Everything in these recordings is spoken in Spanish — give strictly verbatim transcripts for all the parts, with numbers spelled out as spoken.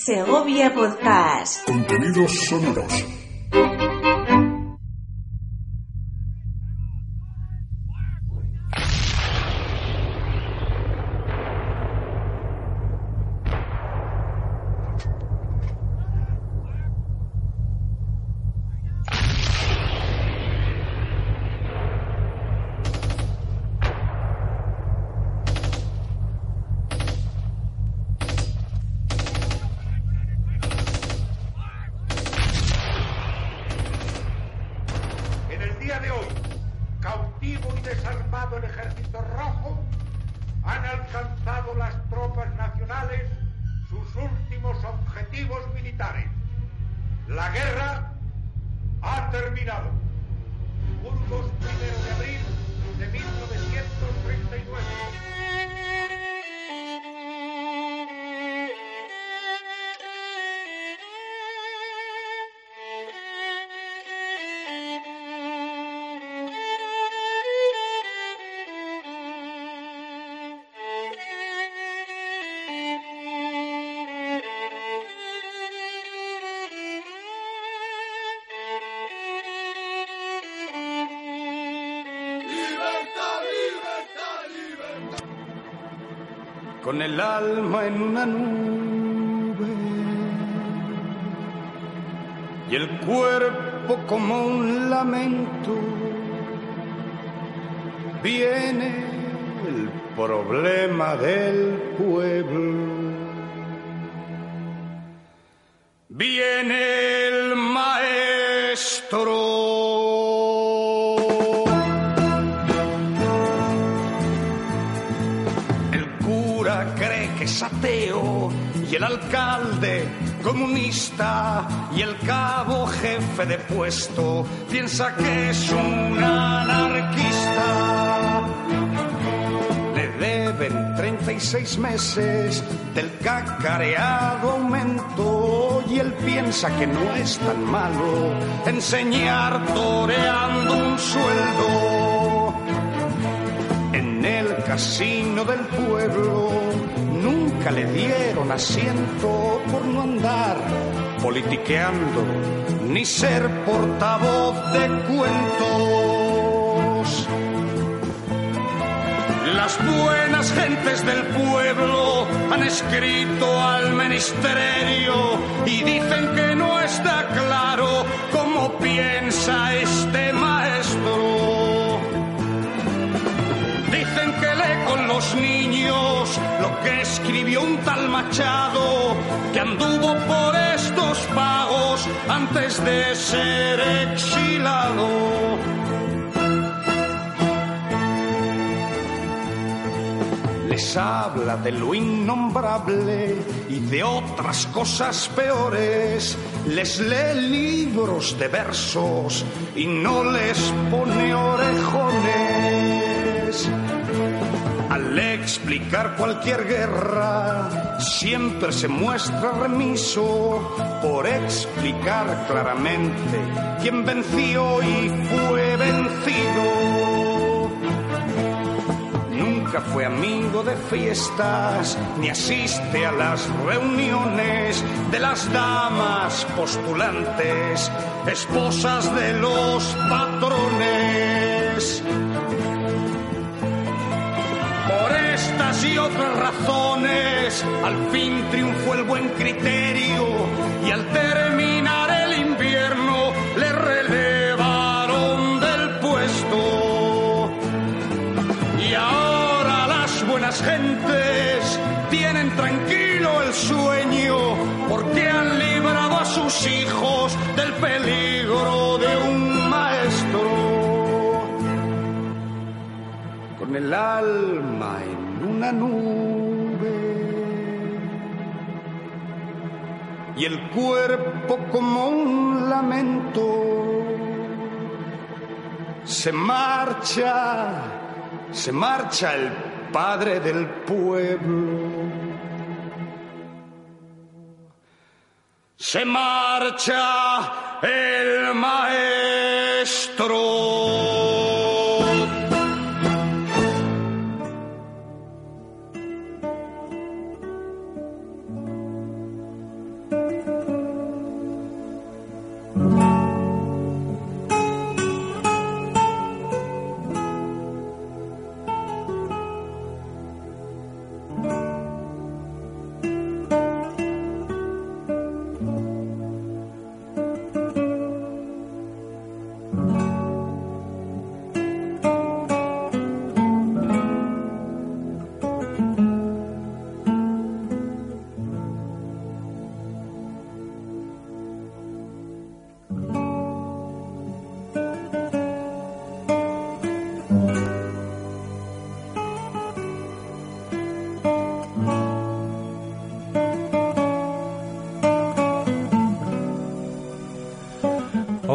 Segovia Podcast. Contenidos sonoros. La guerra ha terminado. Burgos, primero de abril de mil novecientos treinta y nueve. Con el alma en una nube y el cuerpo como un lamento, viene el problema del pueblo, viene el maestro. Es ateo y el alcalde comunista y el cabo jefe de puesto piensa que es un anarquista. Le deben treinta y seis meses del cacareado aumento y él piensa que no es tan malo enseñar toreando un sueldo. En el casino del pueblo nunca le dieron asiento por no andar politiqueando ni ser portavoz de cuentos. Las buenas gentes del pueblo han escrito al ministerio y dicen que no está claro cómo piensa este maestro. Dicen que lee con los niños lo que escribió un tal Machado, que anduvo por estos pagos antes de ser exilado. Les habla de lo innombrable y de otras cosas peores. Les lee libros de versos y no les pone orejones. Al explicar cualquier guerra, siempre se muestra remiso por explicar claramente quién venció y fue vencido. Nunca fue amigo de fiestas, ni asiste a las reuniones de las damas postulantes, esposas de los patrones. Por estas y otras razones, al fin triunfó el buen criterio y al terminar el invierno le relevaron del puesto. Y ahora las buenas gentes tienen tranquilo el sueño porque han librado a sus hijos del peligro de un maestro. Con el alma en una nube y el cuerpo como un lamento, se marcha, se marcha el padre del pueblo, se marcha el maestro.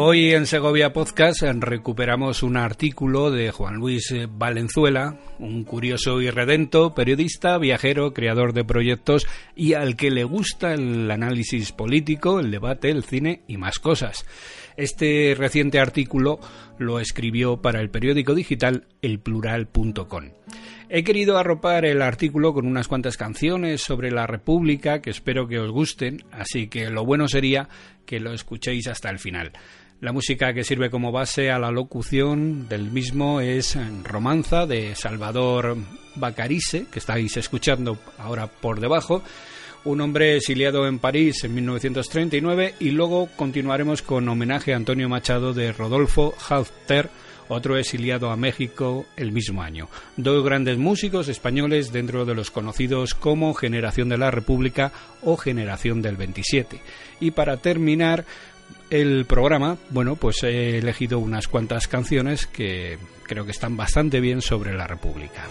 Hoy en Segovia Podcast recuperamos un artículo de Juan Luis Valenzuela, un curioso y redento periodista, viajero, creador de proyectos y al que le gusta el análisis político, el debate, el cine y más cosas. Este reciente artículo lo escribió para el periódico digital el plural punto com. He querido arropar el artículo con unas cuantas canciones sobre la República que espero que os gusten, así que lo bueno sería que lo escuchéis hasta el final. La música que sirve como base a la locución del mismo es Romanza, de Salvador Bacarice, que estáis escuchando ahora por debajo, un hombre exiliado en París en mil novecientos treinta y nueve, y luego continuaremos con Homenaje a Antonio Machado de Rodolfo Halfter, otro exiliado a México el mismo año. Dos grandes músicos españoles dentro de los conocidos como Generación de la República o Generación del veintisiete. Y para terminar el programa, bueno, pues he elegido unas cuantas canciones que creo que están bastante bien sobre la República.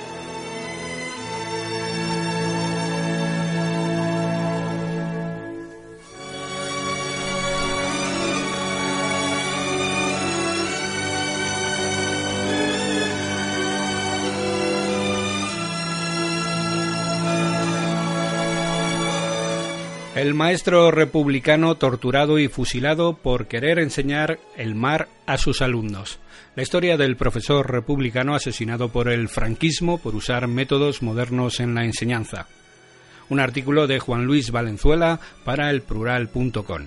El maestro republicano torturado y fusilado por querer enseñar el mar a sus alumnos. La historia del profesor republicano asesinado por el franquismo por usar métodos modernos en la enseñanza. Un artículo de Juan Luis Valenzuela para el plural punto com.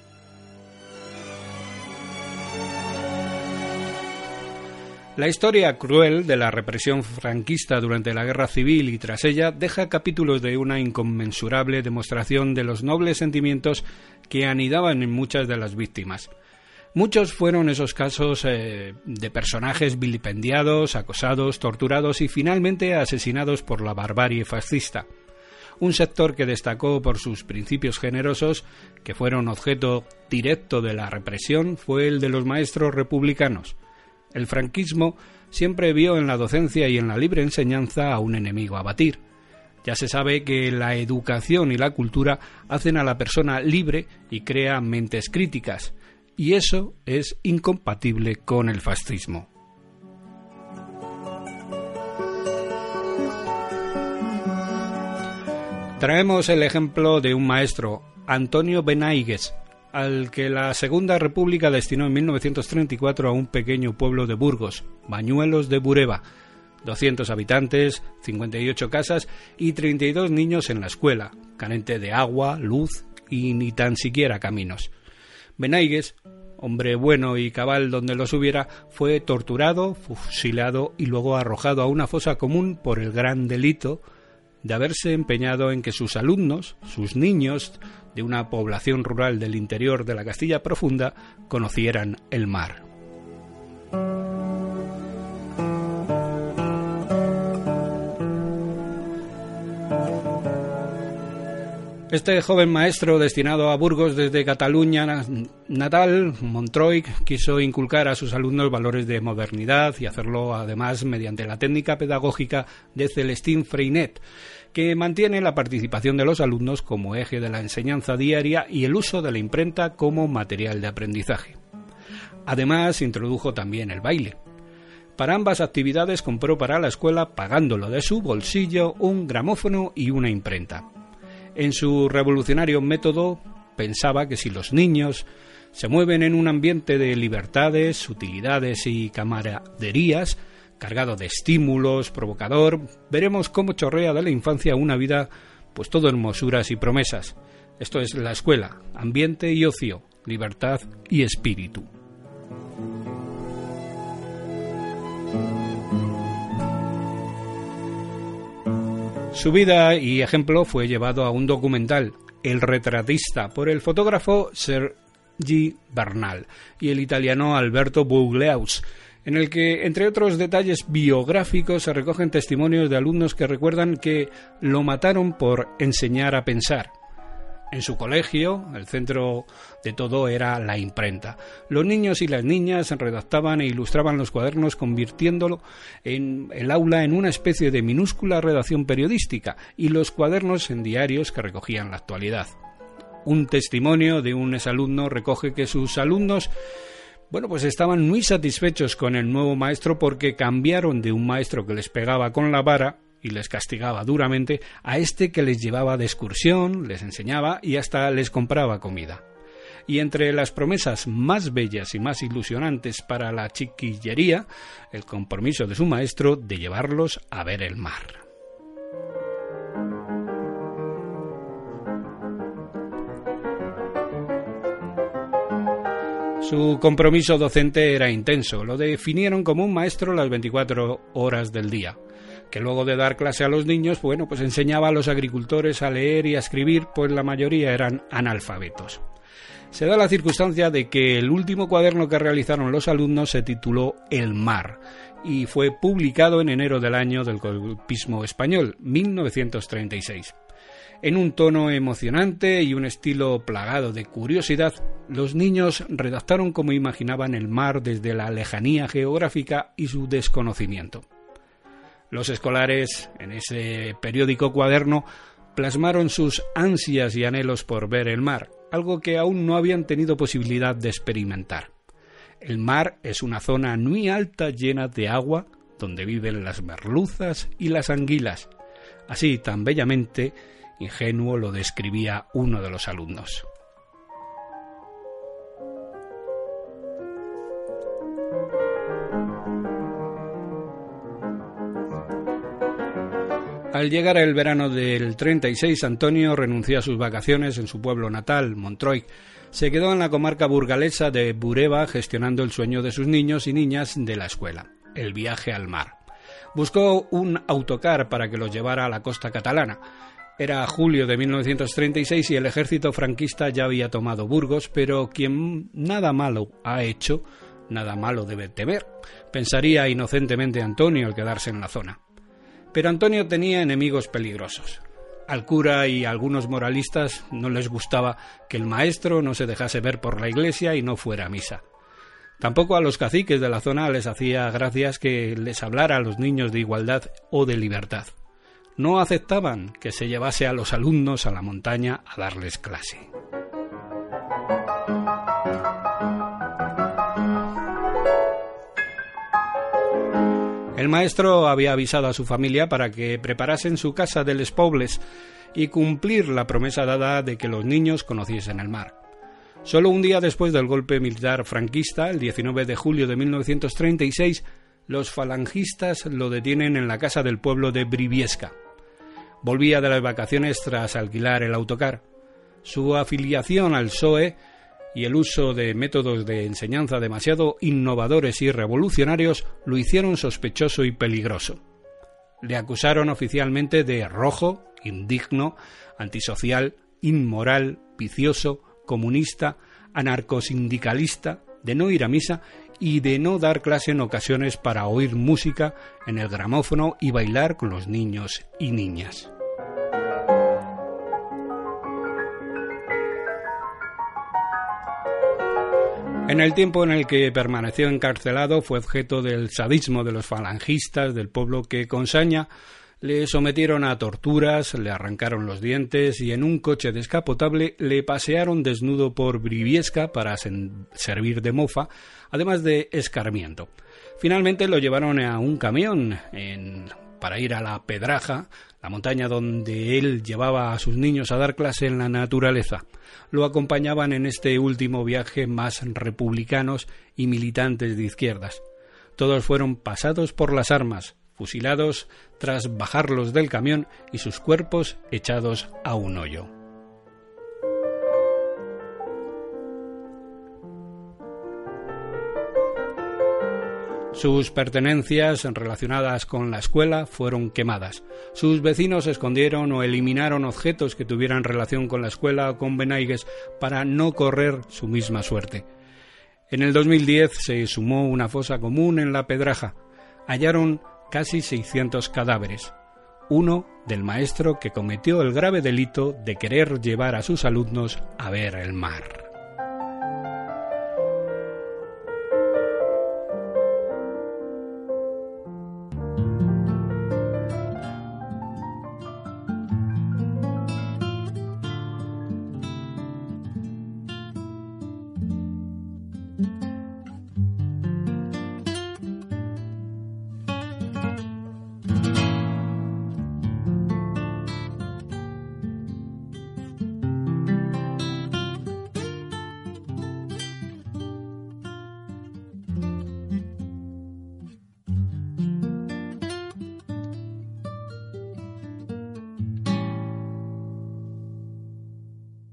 La historia cruel de la represión franquista durante la Guerra Civil y tras ella deja capítulos de una inconmensurable demostración de los nobles sentimientos que anidaban en muchas de las víctimas. Muchos fueron esos casos eh, de personajes vilipendiados, acosados, torturados y finalmente asesinados por la barbarie fascista. Un sector que destacó por sus principios generosos, que fueron objeto directo de la represión, fue el de los maestros republicanos. El franquismo siempre vio en la docencia y en la libre enseñanza a un enemigo a batir. Ya se sabe que la educación y la cultura hacen a la persona libre y crea mentes críticas, y eso es incompatible con el fascismo. Traemos el ejemplo de un maestro, Antonio Benaigues, al que la Segunda República destinó en mil novecientos treinta y cuatro a un pequeño pueblo de Burgos, Bañuelos de Bureba, doscientos habitantes, cincuenta y ocho casas y treinta y dos niños en la escuela, carente de agua, luz y ni tan siquiera caminos. Benaigues, hombre bueno y cabal donde los hubiera, fue torturado, fusilado y luego arrojado a una fosa común por el gran delito de haberse empeñado en que sus alumnos, sus niños, de una población rural del interior de la Castilla profunda, conocieran el mar. Este joven maestro, destinado a Burgos desde Cataluña natal, Montreuil, quiso inculcar a sus alumnos valores de modernidad y hacerlo además mediante la técnica pedagógica de Celestín Freinet, que mantiene la participación de los alumnos como eje de la enseñanza diaria y el uso de la imprenta como material de aprendizaje. Además, introdujo también el baile. Para ambas actividades compró para la escuela, pagándolo de su bolsillo, un gramófono y una imprenta. En su revolucionario método, pensaba que si los niños se mueven en un ambiente de libertades, utilidades y camaraderías, cargado de estímulos, provocador, veremos cómo chorrea de la infancia una vida, pues todo hermosuras y promesas. Esto es la escuela, ambiente y ocio, libertad y espíritu. Su vida y ejemplo fue llevado a un documental, El retratista, por el fotógrafo Sergi Bernal y el italiano Alberto Buglieus, en el que, entre otros detalles biográficos, se recogen testimonios de alumnos que recuerdan que lo mataron por enseñar a pensar. En su colegio, el centro de todo era la imprenta. Los niños y las niñas redactaban e ilustraban los cuadernos, convirtiéndolo en el aula en una especie de minúscula redacción periodística y los cuadernos en diarios que recogían la actualidad. Un testimonio de un exalumno recoge que sus alumnos, bueno, pues estaban muy satisfechos con el nuevo maestro porque cambiaron de un maestro que les pegaba con la vara y les castigaba duramente a este que les llevaba de excursión, les enseñaba y hasta les compraba comida. Y entre las promesas más bellas y más ilusionantes para la chiquillería, el compromiso de su maestro de llevarlos a ver el mar. Su compromiso docente era intenso, lo definieron como un maestro las veinticuatro horas del día, que luego de dar clase a los niños, bueno, pues enseñaba a los agricultores a leer y a escribir, pues la mayoría eran analfabetos. Se da la circunstancia de que el último cuaderno que realizaron los alumnos se tituló El mar y fue publicado en enero del año del golpismo español, mil novecientos treinta y seis. En un tono emocionante y un estilo plagado de curiosidad, los niños redactaron como imaginaban el mar desde la lejanía geográfica y su desconocimiento. Los escolares, en ese periódico cuaderno, plasmaron sus ansias y anhelos por ver el mar, algo que aún no habían tenido posibilidad de experimentar. El mar es una zona muy alta llena de agua, donde viven las merluzas y las anguilas. Así, tan bellamente, ingenuo lo describía uno de los alumnos. Al llegar el verano del treinta y seis, Antonio renunció a sus vacaciones en su pueblo natal, Montreuil. Se quedó en la comarca burgalesa de Bureba gestionando el sueño de sus niños y niñas de la escuela, el viaje al mar. Buscó un autocar para que los llevara a la costa catalana. Era julio de mil novecientos treinta y seis y el ejército franquista ya había tomado Burgos, pero quien nada malo ha hecho, nada malo debe temer, pensaría inocentemente Antonio al quedarse en la zona. Pero Antonio tenía enemigos peligrosos. Al cura y a algunos moralistas no les gustaba que el maestro no se dejase ver por la iglesia y no fuera a misa. Tampoco a los caciques de la zona les hacía gracias que les hablara a los niños de igualdad o de libertad. No aceptaban que se llevase a los alumnos a la montaña a darles clase. El maestro había avisado a su familia para que preparasen su casa de Les Pobles y cumplir la promesa dada de que los niños conociesen el mar. Solo un día después del golpe militar franquista, el diecinueve de julio de mil novecientos treinta y seis, los falangistas lo detienen en la casa del pueblo de Briviesca. Volvía de las vacaciones tras alquilar el autocar. Su afiliación al P S O E y el uso de métodos de enseñanza demasiado innovadores y revolucionarios lo hicieron sospechoso y peligroso. Le acusaron oficialmente de rojo, indigno, antisocial, inmoral, vicioso, comunista, anarcosindicalista, de no ir a misa y de no dar clase en ocasiones para oír música en el gramófono y bailar con los niños y niñas. En el tiempo en el que permaneció encarcelado fue objeto del sadismo de los falangistas del pueblo que con saña le sometieron a torturas, le arrancaron los dientes y en un coche descapotable le pasearon desnudo por Briviesca para servir de mofa, además de escarmiento. Finalmente lo llevaron a un camión en, para ir a la Pedraja, la montaña donde él llevaba a sus niños a dar clase en la naturaleza. Lo acompañaban en este último viaje más republicanos y militantes de izquierdas. Todos fueron pasados por las armas, fusilados tras bajarlos del camión y sus cuerpos echados a un hoyo. Sus pertenencias relacionadas con la escuela fueron quemadas. Sus vecinos escondieron o eliminaron objetos que tuvieran relación con la escuela o con Benaigues para no correr su misma suerte. En el dos mil diez se sumó una fosa común en la Pedraja. Hallaron casi seiscientos cadáveres. Uno del maestro que cometió el grave delito de querer llevar a sus alumnos a ver el mar.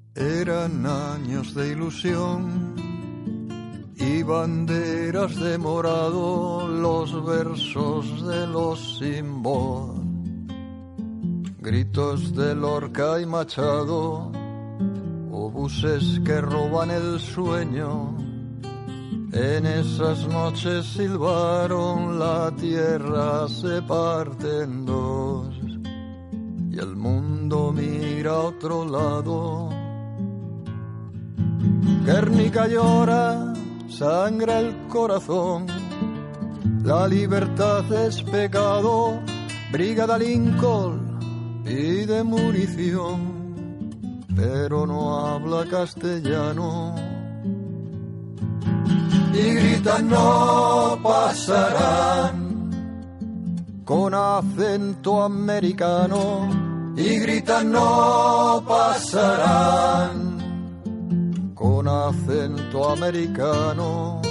Eran años de ilusión y banderas de morado, los versos de los sin voz, gritos de Lorca y Machado, obuses que roban el sueño. En esas noches silbaron, la tierra se parte en dos y el mundo mira a otro lado. Guernica llora, sangra el corazón, la libertad es pecado, Brigada Lincoln pide munición, pero no habla castellano. Y gritan no pasarán, con acento americano, y gritan no pasarán, con acento americano.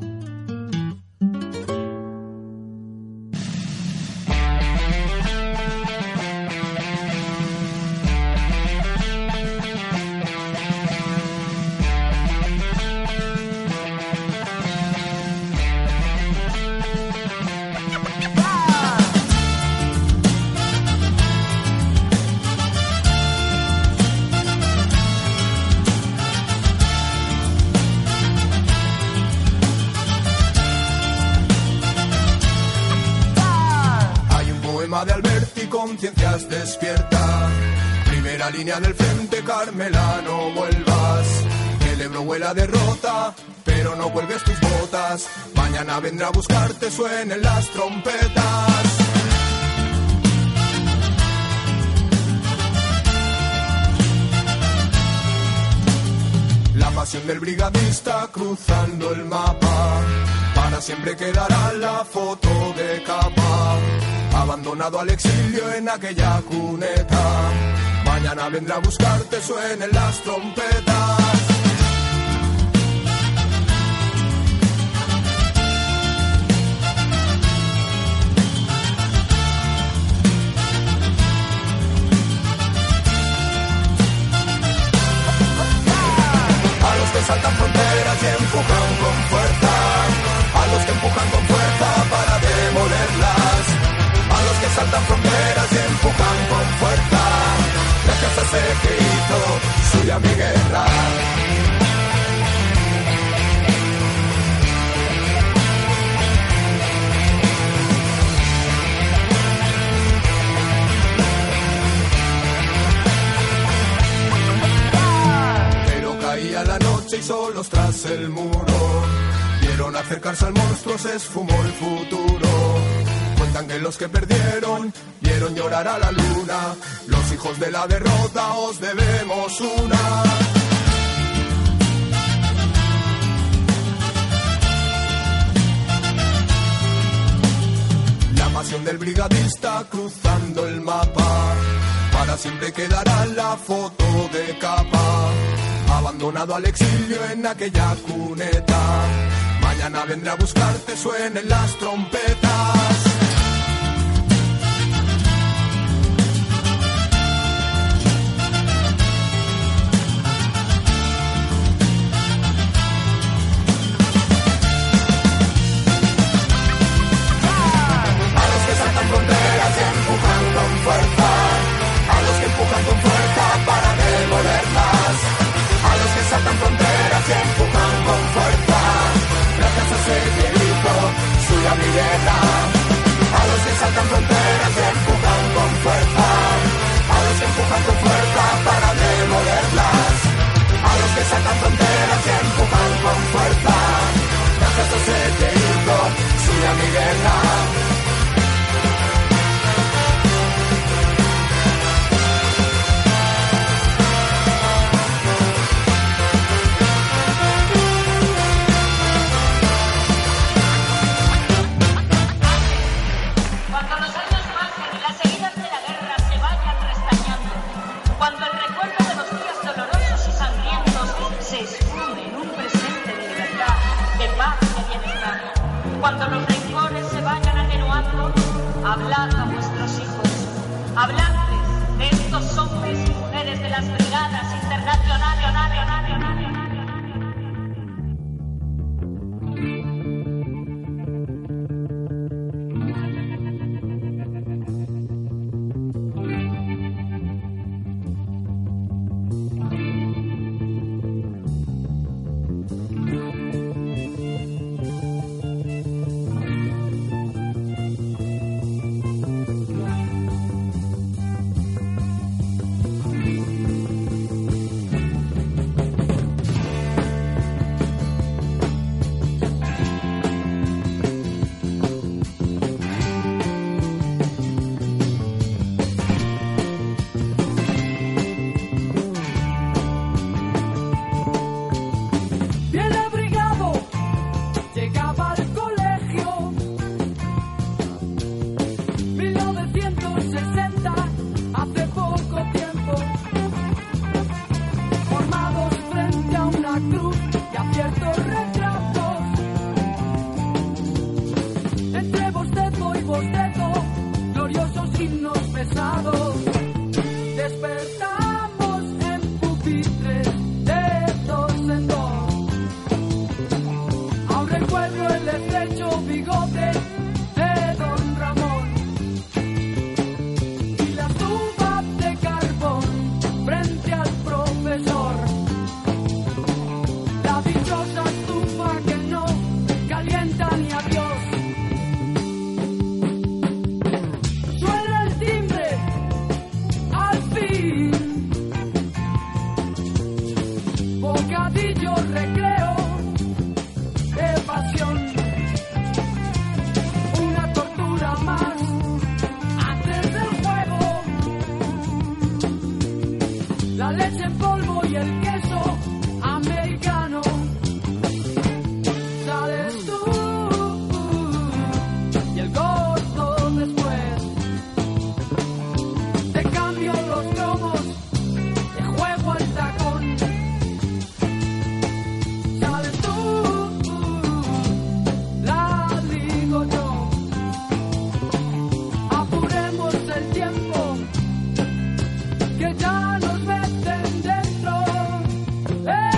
De Alberti, conciencias despierta. Primera línea del frente, Carmela, no vuelvas. Que el Ebro huela derrota, pero no cuelgues tus botas. Mañana vendrá a buscarte, suenen las trompetas. La pasión del brigadista cruzando el mapa. Para siempre quedará la foto de capa. Abandonado al exilio en aquella cuneta. Mañana vendrá a buscarte, suenen las trompetas. A los que saltan fronteras y empujan con fuerza. A los que empujan con fuerza para demolerlas. A los que saltan fronteras y empujan con fuerza. Gracias a ese que hizo suya mi guerra. Pero caía la noche y solos tras el muro vieron acercarse al monstruo, se esfumó el futuro. Cuentan que los que perdieron vieron llorar a la luna. Los hijos de la derrota os debemos una. La pasión del brigadista cruzando el mapa. Para siempre quedará la foto de capa. Abandonado al exilio en aquella cuneta. Mañana vendrá a buscarte, suenen las trompetas. Fronteras y empujan con fuerza, a los que empujan con fuerza para demolerlas, a los que saltan fronteras y empujan con fuerza, gracias a ese que hizo suya mi guerra. A los que saltan fronteras y empujan con fuerza, a los que empujan con fuerza para demolerlas, a los que saltan fronteras y empujan con fuerza, gracias a ese que hizo suya mi guerra. Cuando los rencores se vayan atenuando, hablad a vuestros hijos, habladles de estos hombres y mujeres de las brigadas internacionales bocadillo, recreo, evasión. Una tortura más antes del juego. La leche en polvo y el queso americano. Sales tú y el gordo después. Te cambio los cromos, te juego al tacón. Sales tú, la ligo yo. Apuremos el tiempo, que ya nos meten dentro. ¡Eh!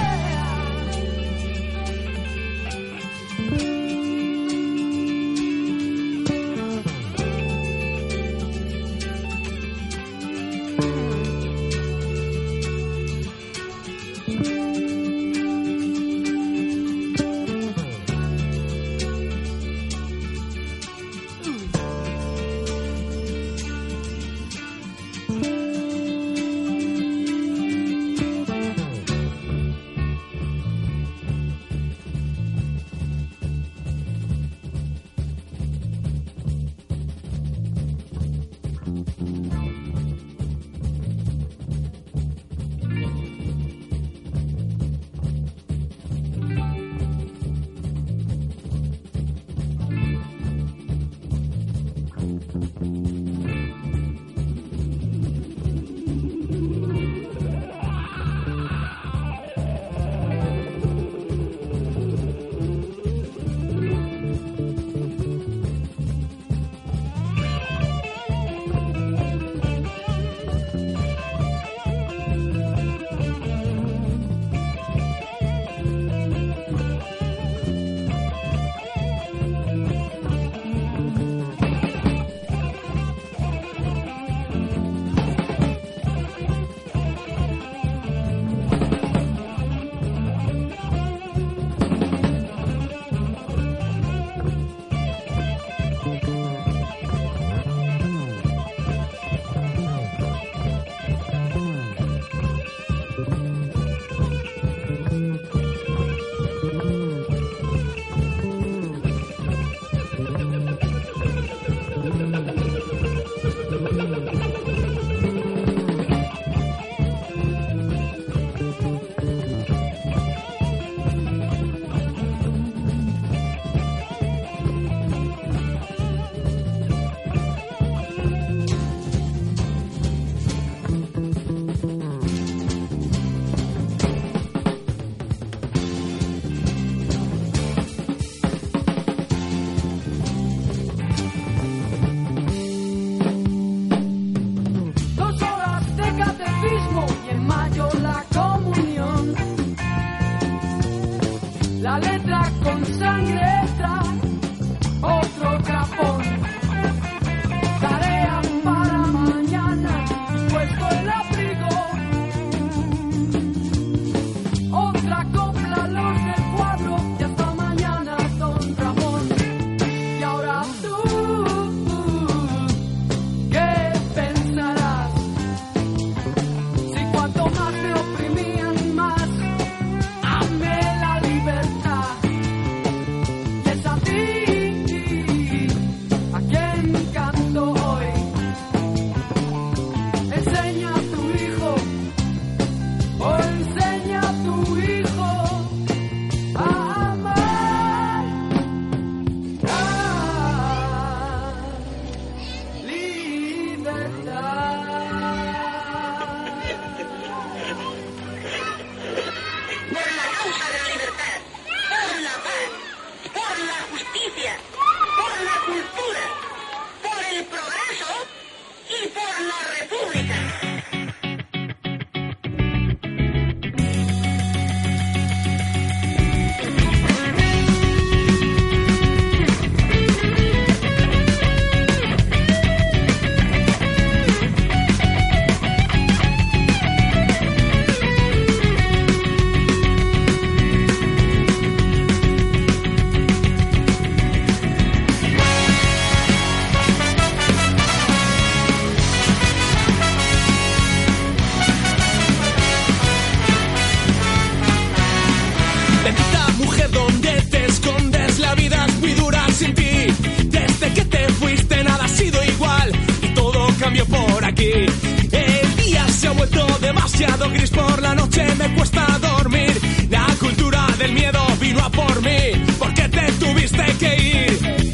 demasiado gris por la noche, me cuesta dormir. La cultura del miedo vino a por mí, porque te tuviste que ir.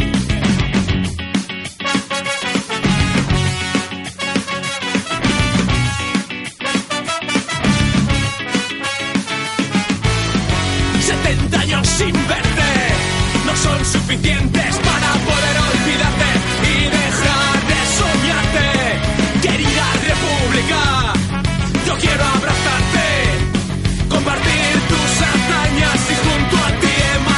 setenta años sin verte no son suficientes para poder olvidarte y dejar de soñarte. Querida República, yo quiero abrazarte, compartir tus hazañas y junto a ti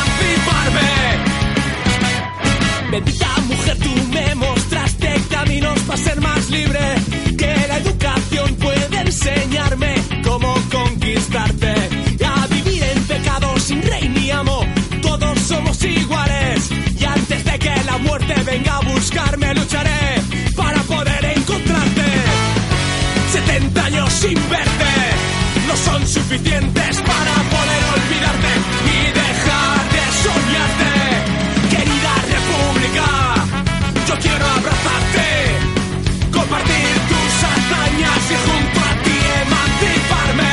emanciparme. Bendita mujer, tú me mostraste caminos para ser más libre, que la educación puede enseñarme cómo conquistarte. A vivir en pecado sin rey ni amo, todos somos iguales. Y antes de que la muerte venga a buscarme, lucharé para poder encontrarte. setenta años sin verte no son suficientes para poder olvidarte y dejar de soñarte. Querida República, yo quiero abrazarte, compartir tus hazañas y junto a ti emanciparme.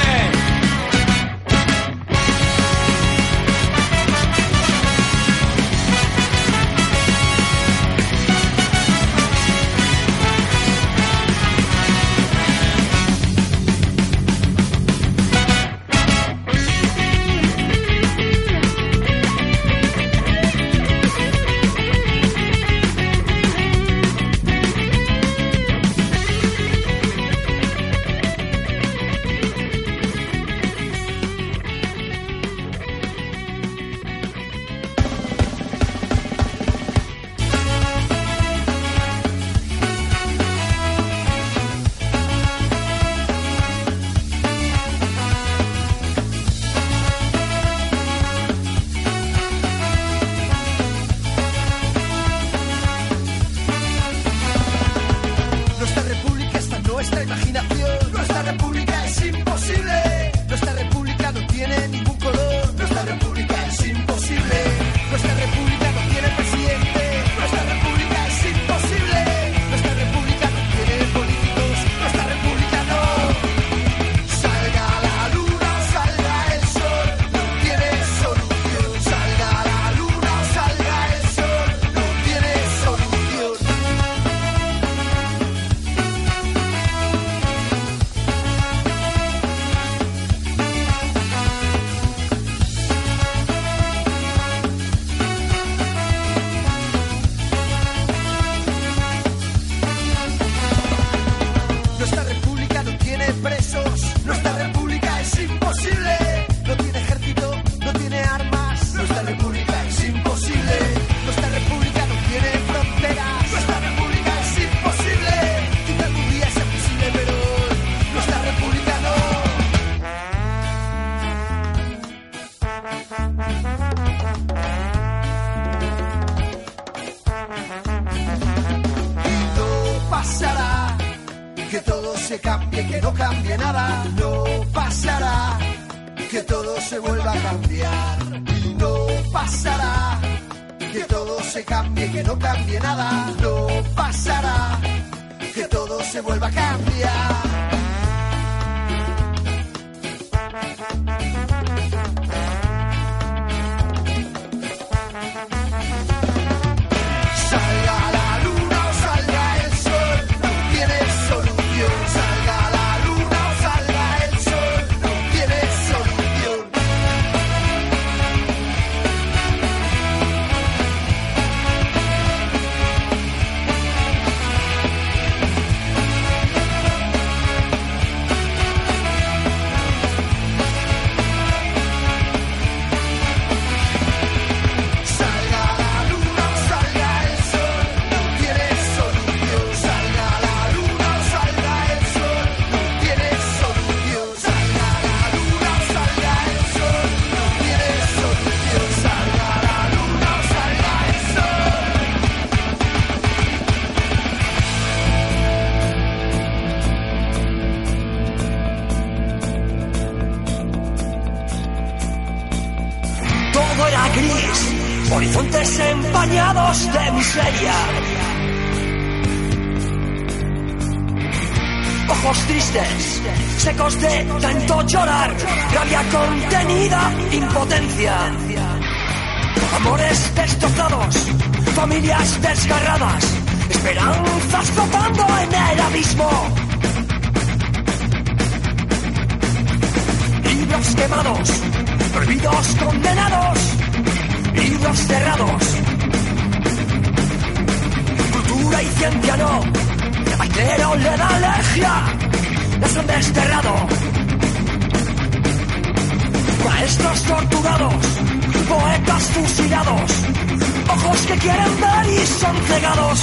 horizontes empañados de miseria. ojos tristes, secos de tanto llorar, rabia contenida, impotencia. Amores destrozados, familias desgarradas, esperanzas flotando en el abismo. Libros quemados, prohibidos condenados, libros cerrados. Cultura y ciencia no, al clero le da alergia, las han desterrado. Maestros torturados, poetas fusilados, ojos que quieren ver y son cegados.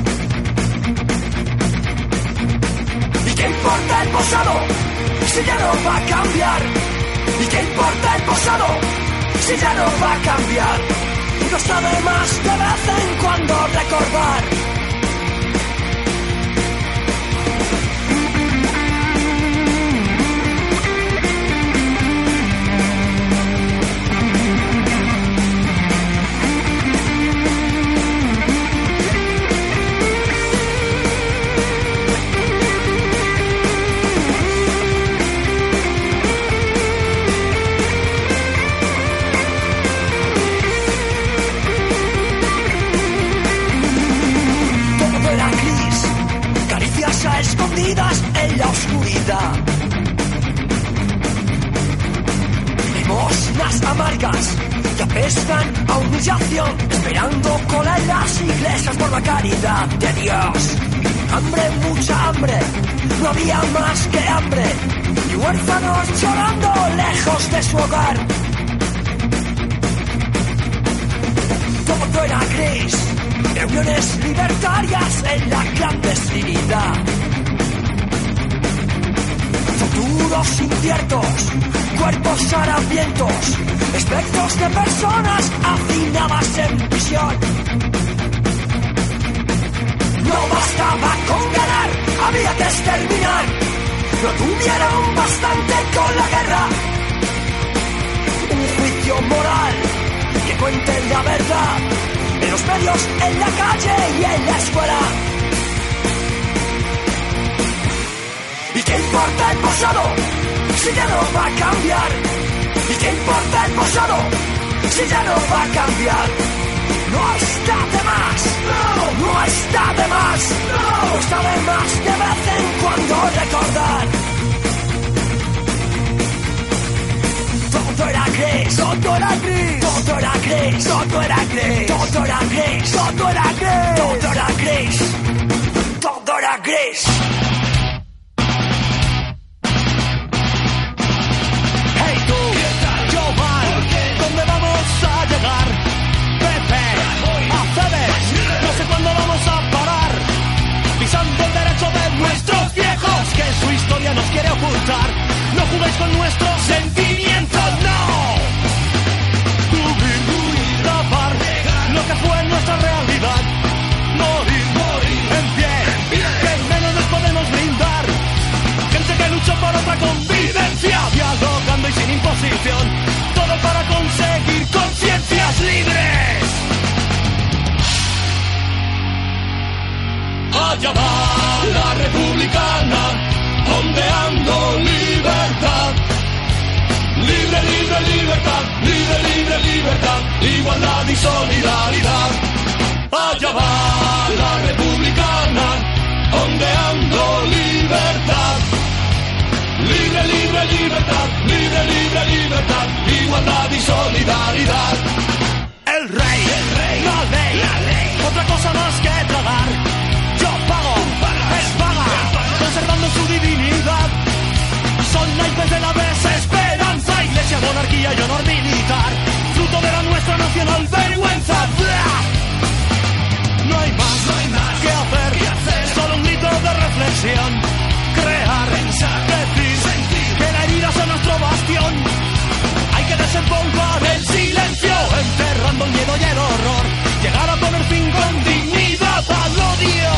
¿Y qué importa el pasado si ya no va a cambiar? ¿Y qué importa el pasado si ya no va a cambiar? No está de más de vez en cuando recordar. Escondidas en la oscuridad, limosnas amargas que apestan a humillación, esperando cola en las iglesias por la caridad de Dios. Hambre, mucha hambre, no había más que hambre, y huérfanos llorando lejos de su hogar. Todo era gris, reuniones libertarias en la clandestinidad. Futuros inciertos, cuerpos harapientos, espectros de personas hacinadas en prisión. No bastaba con ganar, había que exterminar. No tuvieron bastante con la guerra. Un juicio moral que cuente la verdad, en los medios, en la calle y en la escuela. ¿Y qué importa el pasado si ya no va a cambiar? ¿Y qué importa el pasado si ya no va a cambiar? No está de más, no, no está de más, no, no está de más de vez en cuando recordar. Todo era gris, todo era gris, todo era gris, todo era gris, todo era gris, todo era gris, todo era gris, todo era gris. Nuestros viejos, que su historia nos quiere ocultar. No juguéis con nuestros sentimientos, no. Cubrir, huir, tapar lo que fue nuestra realidad. Morir, morir en pie, que menos nos podemos brindar. Gente que lucha por otra convivencia, dialogando y sin imposición. Todo para conseguir conciencias libres. Allá va la republicana, ondeando libertad. Libre, libre, libertad, libre, libre, libertad, igualdad y solidaridad. Allá va la republicana, ondeando libertad. Libre, libre, libertad, libre, libre, libertad, igualdad y solidaridad. El rey, el rey, la ley, la ley, otra cosa más que tragar. Yo pago, él paga, conservando su divinidad. Son naipes de la desesperanza, iglesia, monarquía y honor militar, fruto de la nuestra nacional vergüenza. No hay más, no hay más que hacer, que hacer, solo un grito de reflexión. Crear, pensar, decir, sentir que la herida es nuestro bastión. Hay que desempolvar el silencio, enterrando el miedo y el horror. Llegar a poner fin con dignidad al odio.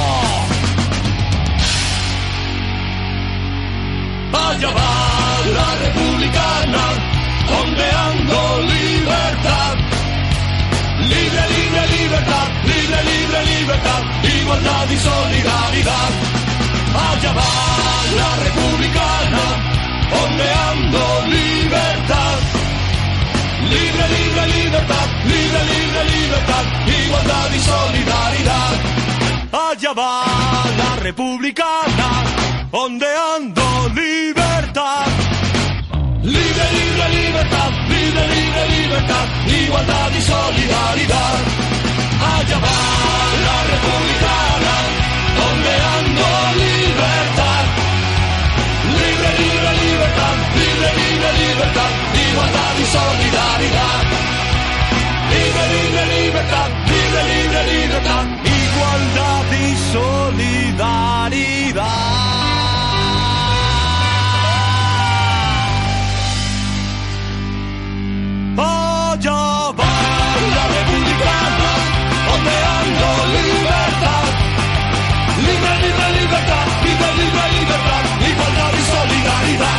Allá va la republicana, ondeando libertad. Libre, libre, libertad, libre, libre, libertad, igualdad y solidaridad. Allá va la republicana, ondeando libertad. Libre, libre, libertad, libre, libre, libertad, igualdad y solidaridad. Allá va la republicana, ondeando libertad. Libre, libre, libertad, libre, libre, libertad, igualdad y solidaridad. Allá va la republicana, ondeando libertad. Libre, libre, libertad, libre, libre, libertad, igualdad y solidaridad. Libre, libre, libertad, libre, libre, libertad, igualdad y solidaridad. Allá va la republicana, ondeando libertad. Libre, libre, libertad, libre, libre, libertad, igualdad y solidaridad.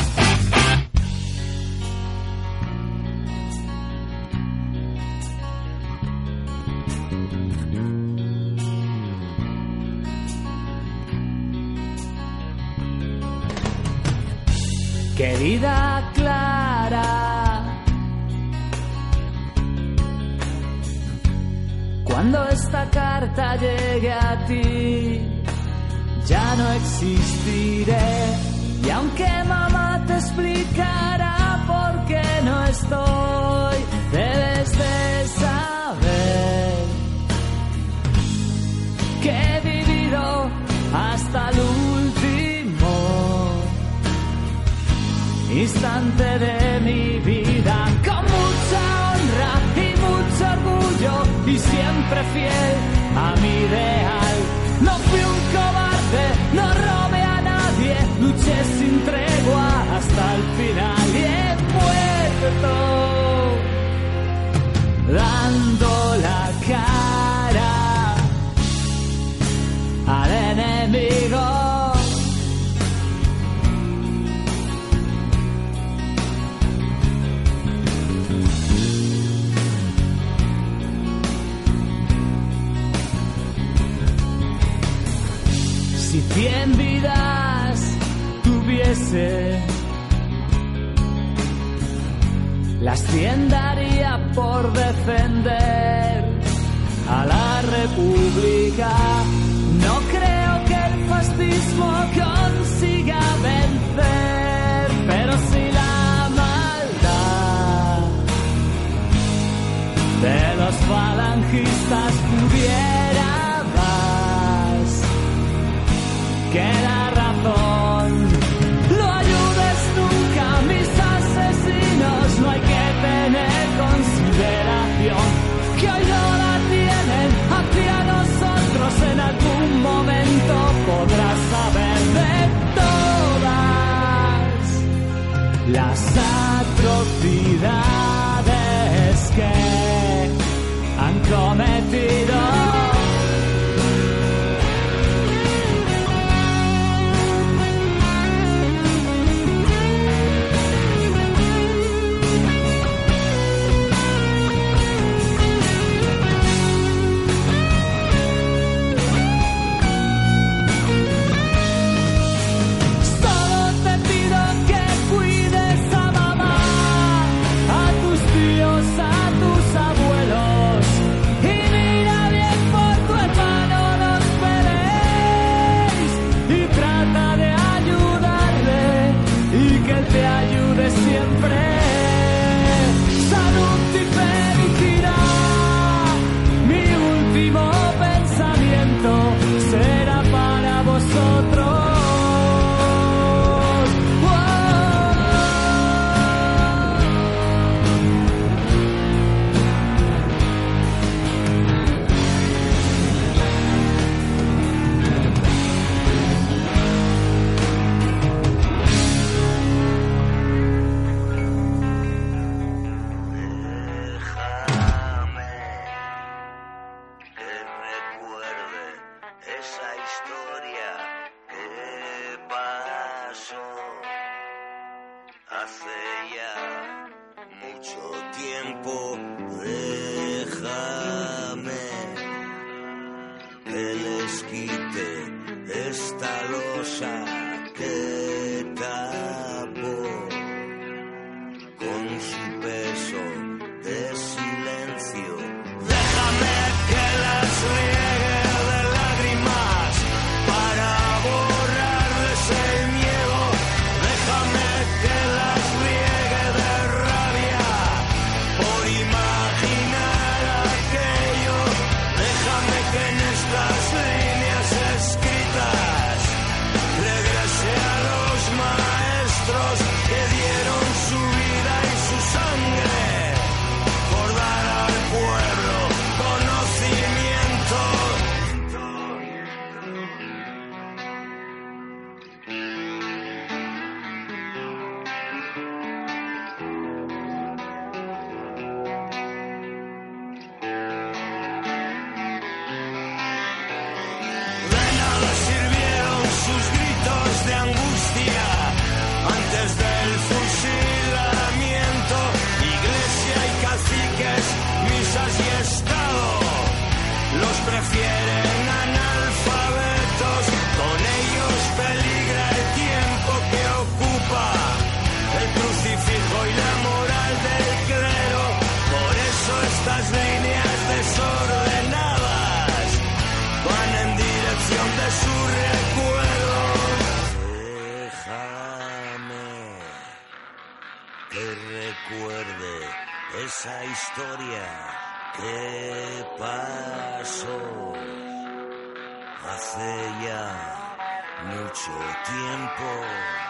Querida Clara, cuando esta carta llegue a ti, ya no existiré. Y aunque mamá te explicará por qué no estoy, debes de saber que he vivido hasta el último instante de mi vida con mucha honra y mucho orgullo y siempre fiel a mi ideal. No fui un cobarde, no robé a nadie, luché sin tregua hasta el final y he muerto dando la cara al enemigo. Si cien vidas tuviese, las cien daría por defender a la República. No creo que el fascismo consiga vencer, pero si la maldad de los falangistas pudiera más que la razón, no ayudes nunca a mis asesinos, no hay que tener consideración, que hoy no la tienen hacia nosotros, en algún momento podrás saber de todas las atrocidades que han cometido. Que les quite esta losa con su peso de silencio. Déjame que las riegue de lágrimas para borrarles el miedo. Déjame que las riegue de rabia por imaginar aquello. Déjame que en estas líneas escritas regrese a los maestros que dieron su vida y su sangre por dar al pueblo conocimiento. De nada sirvieron sus gritos de angustia antes del fusilamiento. Iglesia y caciques, misas y Estado los prefieren analfabetos. Con ellos peligra el tiempo que ocupa el crucifijo y la moral del clero. Por eso estas líneas desordenadas van en dirección de su recuerdo. Déjame que recuerde esa historia que pasó hace ya mucho tiempo.